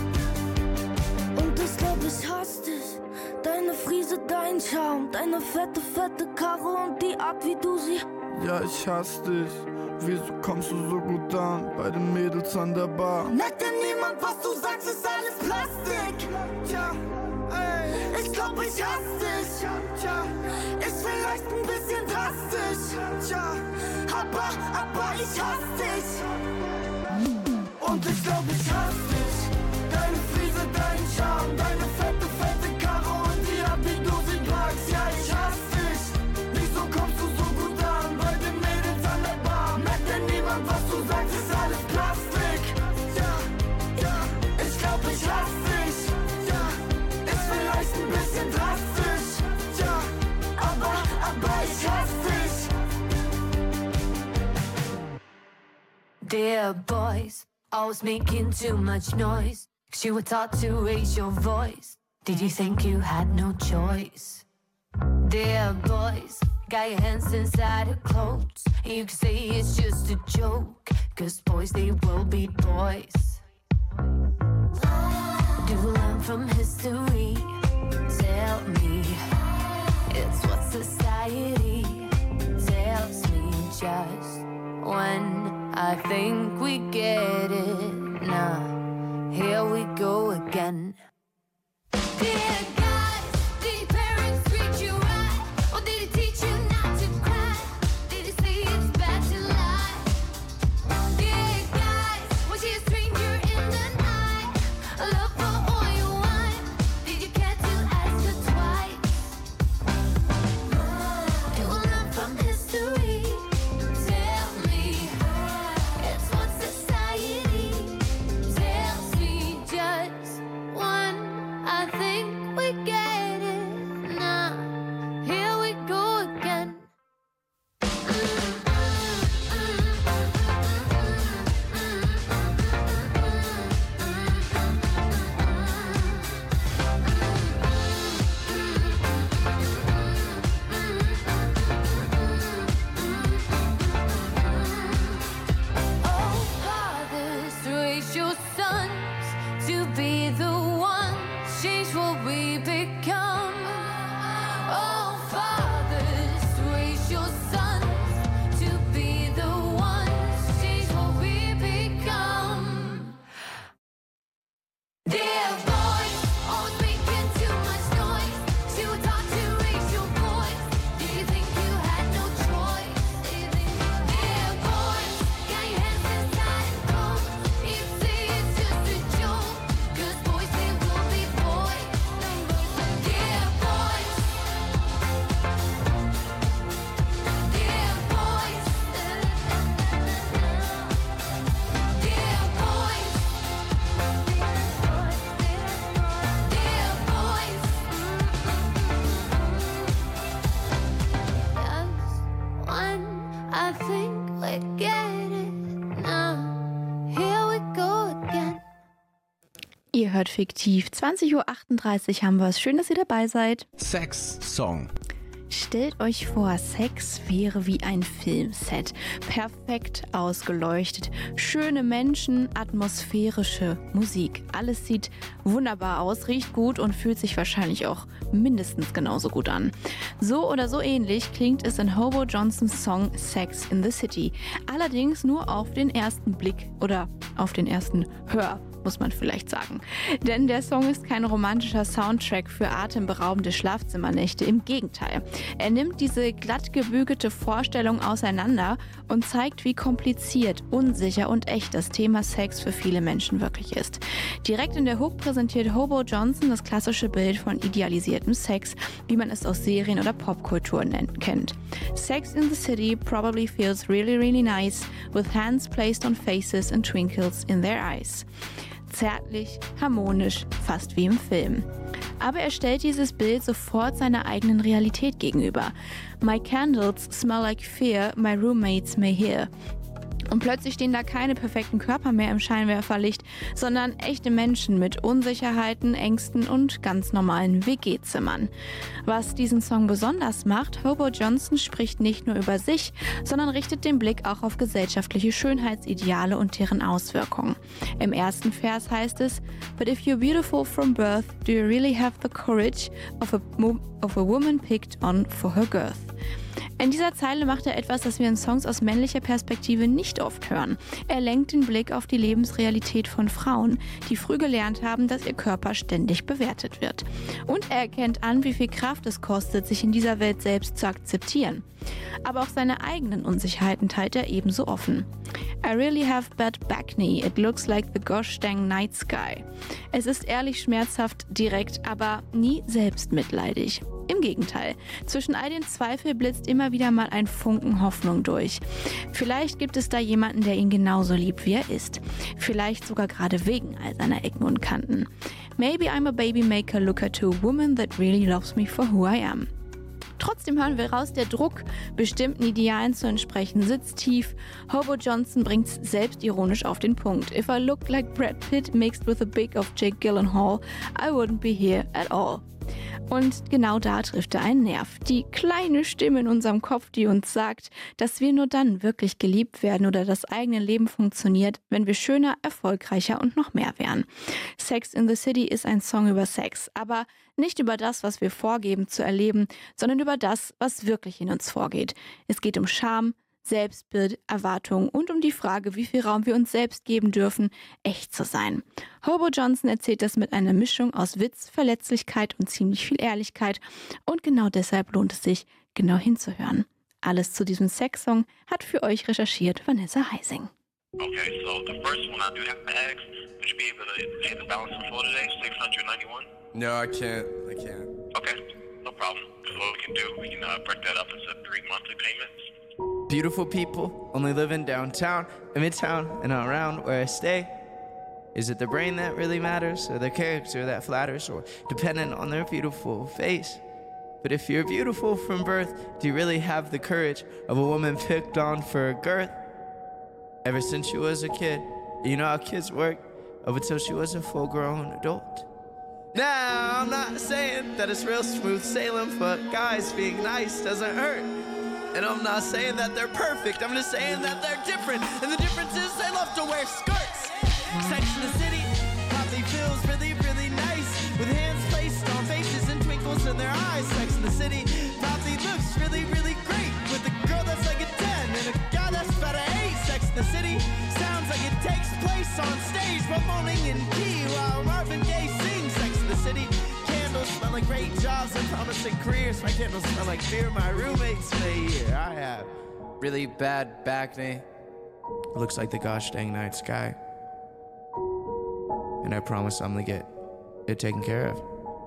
Speaker 6: Und ich glaub, ich hasse dich. Deine Frise, dein Charme, deine fette, fette Karre und die Art, wie du sie...
Speaker 4: Ja, ich hasse dich. Wieso kommst du so gut an bei den Mädels an der Bar?
Speaker 6: Merkt denn niemand, was du sagst, ist alles Plastik.
Speaker 4: Tja, ey.
Speaker 6: Ich glaub, ich hasse dich.
Speaker 4: Tja,
Speaker 6: Ist vielleicht ein tja, aber, aber ich hasse dich. Und ich glaub, ich hasse dich. Deine Friese, dein Charme, deine fette, fette Karo und die Art, wie du sie packst. Ja, ich hasse dich. Wieso kommst du so gut an bei den Mädels an der Bar? Merkt denn niemand, was du sagst, ist alles Plastik. Ja, ja, ich glaub, ich hasse dich. Ja, ist vielleicht ein bisschen drastisch. Ja, aber, aber ich hasse dich.
Speaker 12: Dear boys, always making too much noise, 'cause you were taught to raise your voice. Did you think you had no choice? Dear boys, got your hands inside your clothes, and you can say it's just a joke, 'cause boys, they will be boys. Do learn from history, tell me, it's what society tells me. Just when I think we get it, now here we go again. Dear guys, did your parents treat you right? Or did they teach you not to cry? Did they say it's bad to lie? Dear guys, was she a stranger in the night? A love for all your wine? Did you care to ask her twice? You will learn from history. Tell me, it's what society tells me. Just one, I think we get it now. Here we go again. Oh, fathers, raise your sons to be the ones, change what we become. Oh, fathers, raise your sons to be the ones, change what we become. Dear boys, always making too much noise, 'cause you were taught to raise your voice. Did you think you had no choice? Dear boys, got your hands inside your clothes, you say it's just a joke, 'cause boys, they will be boys. Dear boys, dear boys, dear boys, dear boys. Just one, I think we get it now. Here we go again.
Speaker 2: Ihr hört Fiktiv. zwanzig Uhr achtunddreißig haben wir es. Schön, dass ihr dabei seid.
Speaker 1: Sex Song.
Speaker 2: Stellt euch vor, Sex wäre wie ein Filmset. Perfekt ausgeleuchtet. Schöne Menschen, atmosphärische Musik. Alles sieht wunderbar aus, riecht gut und fühlt sich wahrscheinlich auch mindestens genauso gut an. So oder so ähnlich klingt es in Hobo Johnsons Song Sex in the City. Allerdings nur auf den ersten Blick oder auf den ersten Hör, muss man vielleicht sagen. Denn der Song ist kein romantischer Soundtrack für atemberaubende Schlafzimmernächte. Im Gegenteil. Er nimmt diese glatt gebügelte Vorstellung auseinander und zeigt, wie kompliziert, unsicher und echt das Thema Sex für viele Menschen wirklich ist. Direkt in der Hook präsentiert Hobo Johnson das klassische Bild von idealisiertem Sex, wie man es aus Serien oder Popkultur nennt, kennt. Sex in the City probably feels really, really nice, with hands placed on faces and twinkles in their eyes. Zärtlich, harmonisch, fast wie im Film. Aber er stellt dieses Bild sofort seiner eigenen Realität gegenüber. My candles smell like fear, my roommates may hear. Und plötzlich stehen da keine perfekten Körper mehr im Scheinwerferlicht, sondern echte Menschen mit Unsicherheiten, Ängsten und ganz normalen W G-Zimmern. Was diesen Song besonders macht, Hobo Johnson spricht nicht nur über sich, sondern richtet den Blick auch auf gesellschaftliche Schönheitsideale und deren Auswirkungen. Im ersten Vers heißt es: But if you're beautiful from birth, do you really have the courage of a, of a woman picked on for her girth? In dieser Zeile macht er etwas, das wir in Songs aus männlicher Perspektive nicht oft hören. Er lenkt den Blick auf die Lebensrealität von Frauen, die früh gelernt haben, dass ihr Körper ständig bewertet wird. Und er erkennt an, wie viel Kraft es kostet, sich in dieser Welt selbst zu akzeptieren. Aber auch seine eigenen Unsicherheiten teilt er ebenso offen. I really have bad back knee. It looks like the gosh dang night sky. Es ist ehrlich schmerzhaft, direkt, aber nie selbstmitleidig. Im Gegenteil, zwischen all den Zweifeln blitzt immer wieder mal ein Funken Hoffnung durch. Vielleicht gibt es da jemanden, der ihn genauso liebt, wie er ist. Vielleicht sogar gerade wegen all seiner Ecken und Kanten. Maybe I'm a baby maker looker to a woman that really loves me for who I am. Trotzdem hören wir raus, der Druck, bestimmten Idealen zu entsprechen, sitzt tief. Hobo Johnson bringt's selbstironisch auf den Punkt. If I looked like Brad Pitt mixed with a big of Jake Gyllenhaal, I wouldn't be here at all. Und genau da trifft er einen Nerv. Die kleine Stimme in unserem Kopf, die uns sagt, dass wir nur dann wirklich geliebt werden oder das eigene Leben funktioniert, wenn wir schöner, erfolgreicher und noch mehr wären. Sex in the City ist ein Song über Sex, aber nicht über das, was wir vorgeben zu erleben, sondern über das, was wirklich in uns vorgeht. Es geht um Scham, Selbstbild, Erwartungen und um die Frage, wie viel Raum wir uns selbst geben dürfen, echt zu sein. Hobo Johnson erzählt das mit einer Mischung aus Witz, Verletzlichkeit und ziemlich viel Ehrlichkeit. Und genau deshalb lohnt es sich, genau hinzuhören. Alles zu diesem Sex-Song hat für euch recherchiert Vanessa Heising.
Speaker 8: Okay, so the first one I do have to ask, would you be able to pay the balance in full today, six hundred ninety-one?
Speaker 4: No, I can't. I can't.
Speaker 8: Okay, no problem. So what we can do, we can uh, break that up into three monthly payments.
Speaker 13: Beautiful people only live in downtown, in midtown, and around where I stay. Is it the brain that really matters, or the character that flatters, or dependent on their beautiful face? But if you're beautiful from birth, do you really have the courage of a woman picked on for girth? Ever since she was a kid, you know how kids work, up until she was a full-grown adult. Now, I'm not saying that it's real smooth sailing for guys being nice doesn't hurt. And I'm not saying that they're perfect, I'm just saying that they're different. And the difference is they love to wear skirts. Sex in the City probably feels really, really nice, with hands placed on faces and twinkles in their eyes. Sex in the City probably looks really, really great, with a girl that's like a ten and a guy that's about an eight. Sex in the City sounds like it takes place on stage, while moaning in key while Marvin Gaye sings. Sex in the City candles smell like great jobs and promising careers. My candles smell like beer my roommates made here. I have really bad back knee. It looks like the gosh dang night sky. And I promise I'm gonna get it taken care of.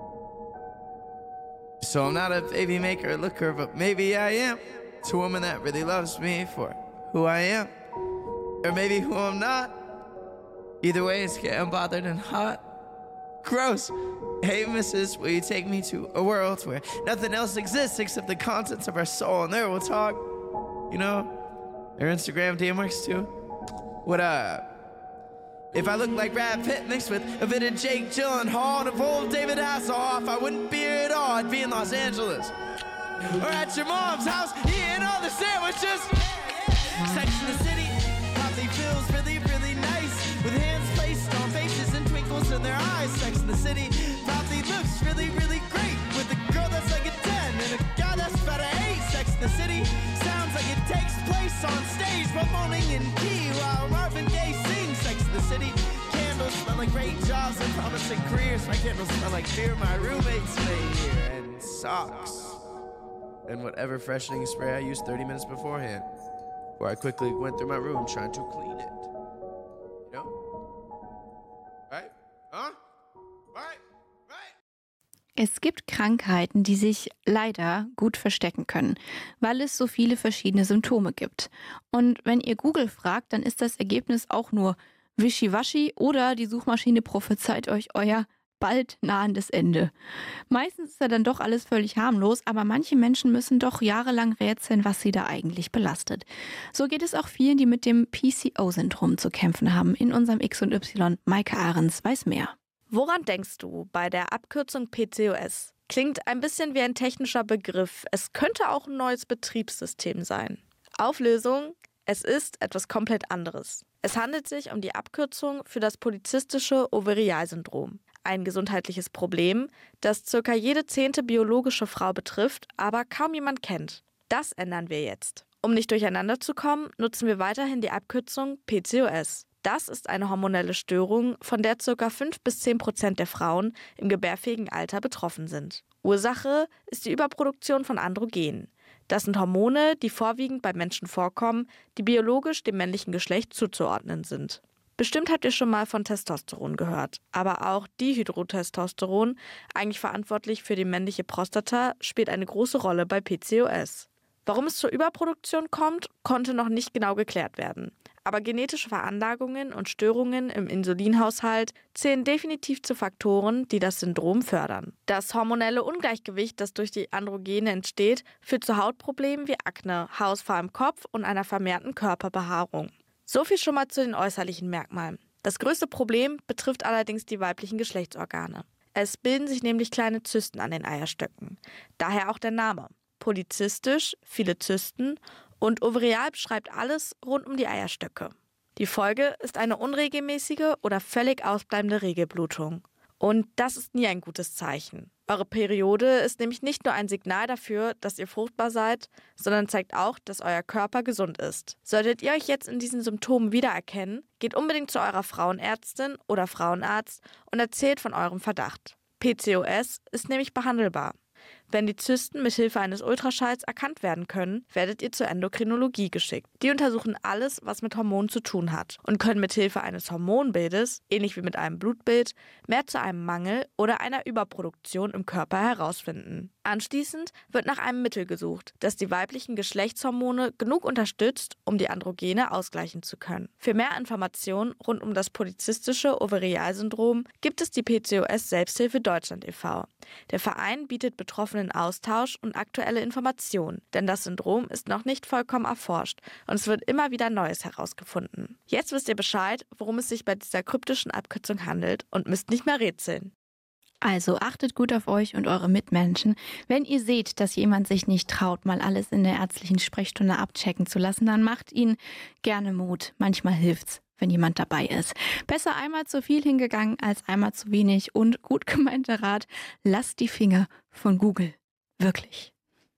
Speaker 13: So I'm not a baby maker looker, but maybe I am. It's a woman that really loves me for who I am. Or maybe who I'm not. Either way, it's getting bothered and hot. Gross. Hey, missus, will you take me to a world where nothing else exists except the contents of our soul, and there we'll talk, you know? Their Instagram D M works too. What up? If I look like Brad Pitt mixed with a bit of Jake Gyllenhaal and a full David Hasselhoff, I wouldn't be here at all, I'd be in Los Angeles. Or at your mom's house, eating all the sandwiches. Sex in the City probably feels really, really nice, with hands placed on faces and twinkles in their eyes. Sex in the City probably looks really, really great, with a girl that's like a ten and a guy that's about an eight. Sex in the City sounds like it takes place on stage, while moaning in key while Marvin Gaye sings. Sex in the City candles smell like great jobs and promising careers. My candles smell like beer my roommates made here, and socks, and whatever freshening spray I used thirty minutes beforehand, where I quickly went through my room trying to clean it. You know? Right? Huh? Right?
Speaker 2: Es gibt Krankheiten, die sich leider gut verstecken können, weil es so viele verschiedene Symptome gibt. Und wenn ihr Google fragt, dann ist das Ergebnis auch nur Wischiwaschi oder die Suchmaschine prophezeit euch euer bald nahendes Ende. Meistens ist ja dann doch alles völlig harmlos, aber manche Menschen müssen doch jahrelang rätseln, was sie da eigentlich belastet. So geht es auch vielen, die mit dem P C O-Syndrom zu kämpfen haben. In unserem X und Y, Maike Ahrens weiß mehr.
Speaker 14: Woran denkst du bei der Abkürzung P C O S? Klingt ein bisschen wie ein technischer Begriff. Es könnte auch ein neues Betriebssystem sein. Auflösung: Es ist etwas komplett anderes. Es handelt sich um die Abkürzung für das polyzystische Ovarialsyndrom. Ein gesundheitliches Problem, das circa jede zehnte biologische Frau betrifft, aber kaum jemand kennt. Das ändern wir jetzt. Um nicht durcheinander zu kommen, nutzen wir weiterhin die Abkürzung P C O S. Das ist eine hormonelle Störung, von der ca. fünf bis zehn Prozent der Frauen im gebärfähigen Alter betroffen sind. Ursache ist die Überproduktion von Androgenen. Das sind Hormone, die vorwiegend bei Menschen vorkommen, die biologisch dem männlichen Geschlecht zuzuordnen sind. Bestimmt habt ihr schon mal von Testosteron gehört. Aber auch Dihydrotestosteron, eigentlich verantwortlich für die männliche Prostata, spielt eine große Rolle bei P C O S. Warum es zur Überproduktion kommt, konnte noch nicht genau geklärt werden. Aber genetische Veranlagungen und Störungen im Insulinhaushalt zählen definitiv zu Faktoren, die das Syndrom fördern. Das hormonelle Ungleichgewicht, das durch die Androgene entsteht, führt zu Hautproblemen wie Akne, Haarausfall im Kopf und einer vermehrten Körperbehaarung. So viel schon mal zu den äußerlichen Merkmalen. Das größte Problem betrifft allerdings die weiblichen Geschlechtsorgane. Es bilden sich nämlich kleine Zysten an den Eierstöcken. Daher auch der Name. Polyzystisch, viele Zysten und ovarial beschreibt alles rund um die Eierstöcke. Die Folge ist eine unregelmäßige oder völlig ausbleibende Regelblutung. Und das ist nie ein gutes Zeichen. Eure Periode ist nämlich nicht nur ein Signal dafür, dass ihr fruchtbar seid, sondern zeigt auch, dass euer Körper gesund ist. Solltet ihr euch jetzt in diesen Symptomen wiedererkennen, geht unbedingt zu eurer Frauenärztin oder Frauenarzt und erzählt von eurem Verdacht. P C O S ist nämlich behandelbar. Wenn die Zysten mit Hilfe eines Ultraschalls erkannt werden können, werdet ihr zur Endokrinologie geschickt. Die untersuchen alles, was mit Hormonen zu tun hat und können mit Hilfe eines Hormonbildes, ähnlich wie mit einem Blutbild, mehr zu einem Mangel oder einer Überproduktion im Körper herausfinden. Anschließend wird nach einem Mittel gesucht, das die weiblichen Geschlechtshormone genug unterstützt, um die Androgene ausgleichen zu können. Für mehr Informationen rund um das polyzystische Ovarialsyndrom gibt es die P C O S Selbsthilfe Deutschland e V Der Verein bietet Betroffenen Austausch und aktuelle Informationen, denn das Syndrom ist noch nicht vollkommen erforscht und es wird immer wieder Neues herausgefunden. Jetzt wisst ihr Bescheid, worum es sich bei dieser kryptischen Abkürzung handelt und müsst nicht mehr rätseln.
Speaker 2: Also achtet gut auf euch und eure Mitmenschen. Wenn ihr seht, dass jemand sich nicht traut, mal alles in der ärztlichen Sprechstunde abchecken zu lassen, dann macht ihnen gerne Mut. Manchmal hilft's, wenn jemand dabei ist. Besser einmal zu viel hingegangen als einmal zu wenig. Und gut gemeinter Rat, lasst die Finger von Google. Wirklich.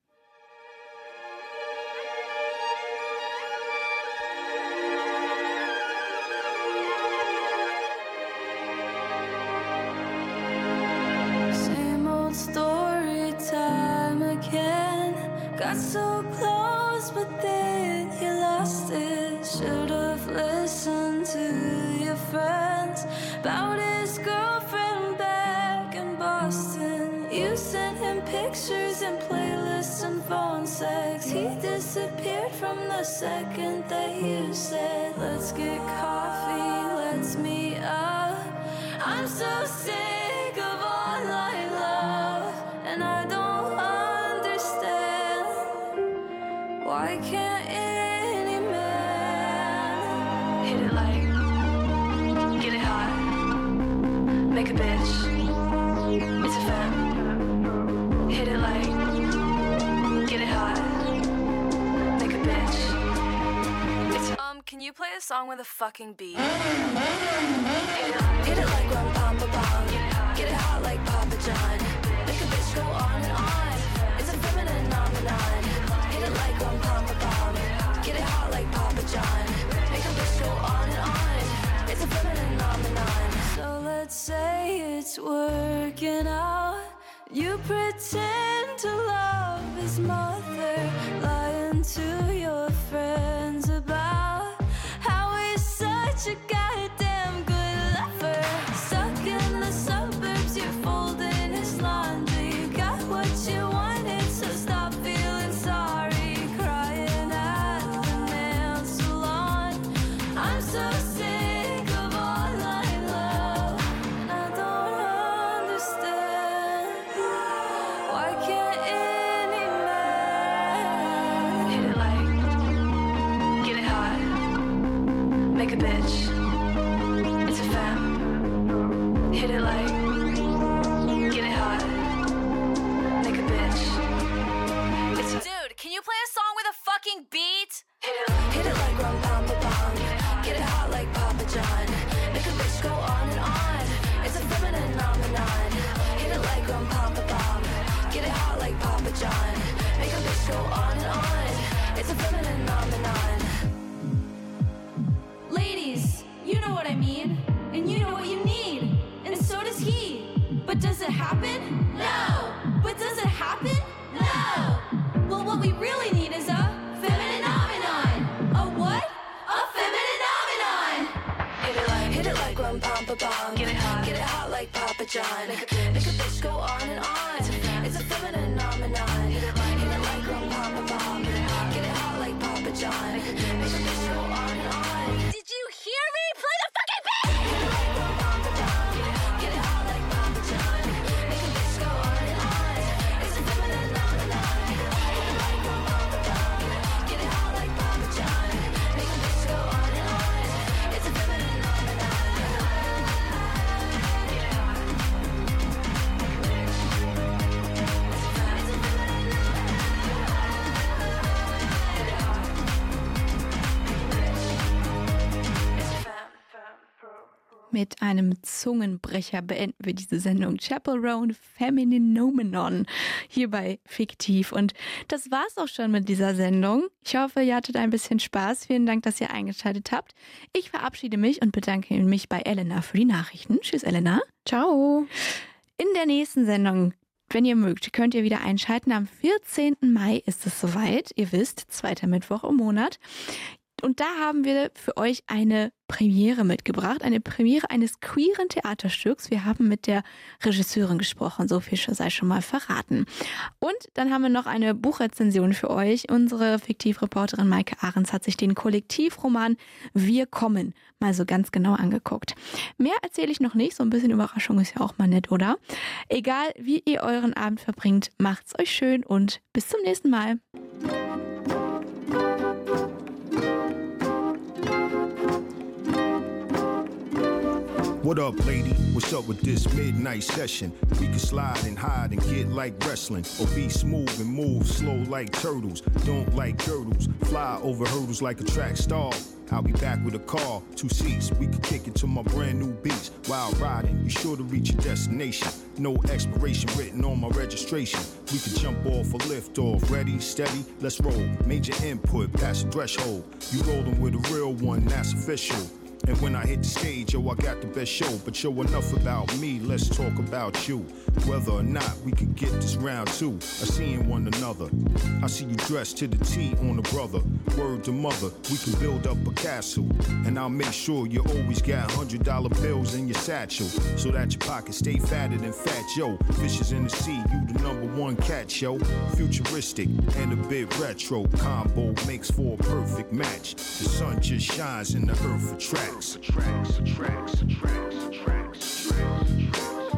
Speaker 12: Story time again. Got so close, but then you lost it. Should've listened to your friends about his girlfriend back in Boston. You sent him pictures and playlists and phone sex. He disappeared from the second that you said, let's get coffee, let's meet up. I'm so sick of online love, and I don't understand why can't any man hit it like, get it hot, make a bitch, it's a fan. Hit it like, get it hot, make a bitch, it's a Um, can you play a song with a fucking beat? Hit it, hit it like rum pam pam pam. Get it hot like Papa John. Make a bitch go on and on. It's a feminine phenomenon. Hit it like rum pam pam pam. Get it hot like Papa John. Make a bitch go on and on. It's a feminine phenomenon. So let's say it's working out. You pretend to love his mother, lying to your friends about how he's such a goddamn good lover. Stuck in the suburbs, you're folding his laundry. You got what you wanted, so stop feeling sorry. Crying at the nail salon. I'm so sick of online love, and I don't understand why can't any man But does it happen? No. But does it happen? No. Well, what we really need is a feminine phenomenon. A what? A feminine phenomenon. Hit it like, hit it like rum pom pa pom. Get it hot, get it hot like Papa John. Make a bitch, make a bitch go on and on. It's a, it's a feminine phenomenon. Hit it like, hit it like rum pom pa pom. Get it hot, get it hot like Papa John. Make a bitch, make a bitch go on and on. Did you hear me? Play the fucking beat. Hit it like rum pom pa pom. Get it hot, get it hot like Papa John. Make a bitch go on and on. It's a feminine phenomenon. Hit it like rum pom pa pom. Get it hot like Papa John. Make a bitch go on and on. It's a feminine phenomenon.
Speaker 2: Mit einem Zungenbrecher beenden wir diese Sendung Chaperone Femininomenon hier bei Fiktiv. Und das war's auch schon mit dieser Sendung. Ich hoffe, ihr hattet ein bisschen Spaß. Vielen Dank, dass ihr eingeschaltet habt. Ich verabschiede mich und bedanke mich bei Elena für die Nachrichten. Tschüss, Elena.
Speaker 3: Ciao.
Speaker 2: In der nächsten Sendung, wenn ihr mögt, könnt ihr wieder einschalten. Am vierzehnten Mai ist es soweit. Ihr wisst, zweiter Mittwoch im Monat. Und da haben wir für euch eine Premiere mitgebracht, eine Premiere eines queeren Theaterstücks. Wir haben mit der Regisseurin gesprochen, so viel sei schon mal verraten. Und dann haben wir noch eine Buchrezension für euch. Unsere Fiktivreporterin Maike Ahrens hat sich den Kollektivroman Wir kommen mal so ganz genau angeguckt. Mehr erzähle ich noch nicht, so ein bisschen Überraschung ist ja auch mal nett, oder? Egal, wie ihr euren Abend verbringt, macht's euch schön und bis zum nächsten Mal.
Speaker 15: What up, lady? What's up with this midnight session? We can slide and hide and get like wrestling, or be smooth and move slow like turtles. Don't like girdles, fly over hurdles like a track star. I'll be back with a car, two seats. We can kick it to my brand new beats. While riding, you sure to reach your destination. No expiration written on my registration. We can jump off or lift off. Ready, steady, let's roll. Major input, past the threshold. You rolling with a real one, that's official. And when I hit the stage, yo, I got the best show. But yo, enough about me, let's talk about you. Whether or not we could get this round two of seeing one another. I see you dressed to the T on a brother. Word to mother, we can build up a castle. And I'll make sure you always got hundred dollar bills in your satchel, so that your pockets stay fatter than fat, yo. Fishes in the sea, you the number one catch, yo. Futuristic and a bit retro. Combo makes for a perfect match. The sun just shines in the earth for tracks. Tracks, tracks, tracks, tracks, tracks.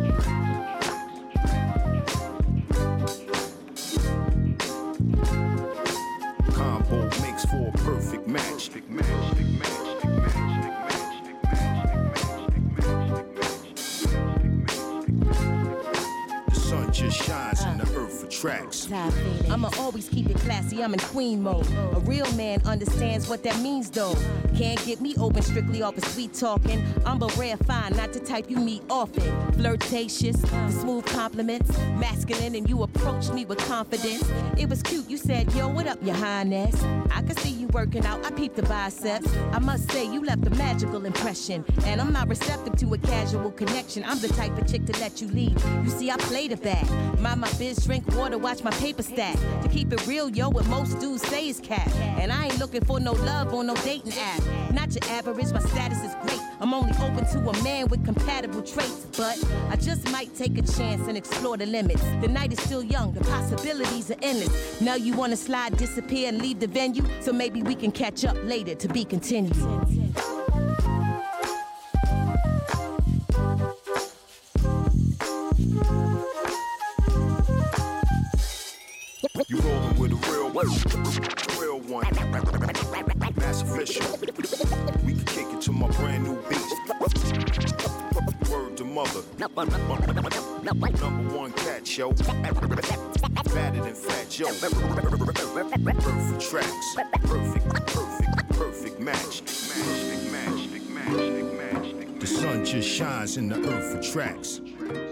Speaker 15: Combo makes for a perfect match. Big match, big match, big match, big match, big match, big match, big match, big match. The sun just shines in the earth for tracks.
Speaker 16: I'ma always keep it classy, I'm in queen mode. A real man understands what that means though. Can't get me open strictly off of sweet talking. I'm a rare find, not the type you meet often. Flirtatious, the smooth compliments, masculine, and you approached me with confidence. It was cute, you said, yo, what up, your highness? I could see you working out, I peeped the biceps. I must say, you left a magical impression. And I'm not receptive to a casual connection. I'm the type of chick to let you lead. You see, I play the back. Mind my biz, drink water, watch my paper stack. To keep it real, yo, what most dudes say is cap. And I ain't looking for no love on no dating app. Not your average, my status is great. I'm only open to a man with compatible traits. But I just might take a chance and explore the limits. The night is still young, the possibilities are endless. Now you wanna slide, disappear, and leave the venue? So maybe we can catch up later to be continued.
Speaker 15: You rolling with a real one, real one. That's official. We can kick it to my brand new beats. Word to mother. Number one catch, yo. Fatter than fat, yo. Perfect tracks. Perfect, perfect, perfect match. Perfect match, big match, big match. The sun just shines in the earth for tracks.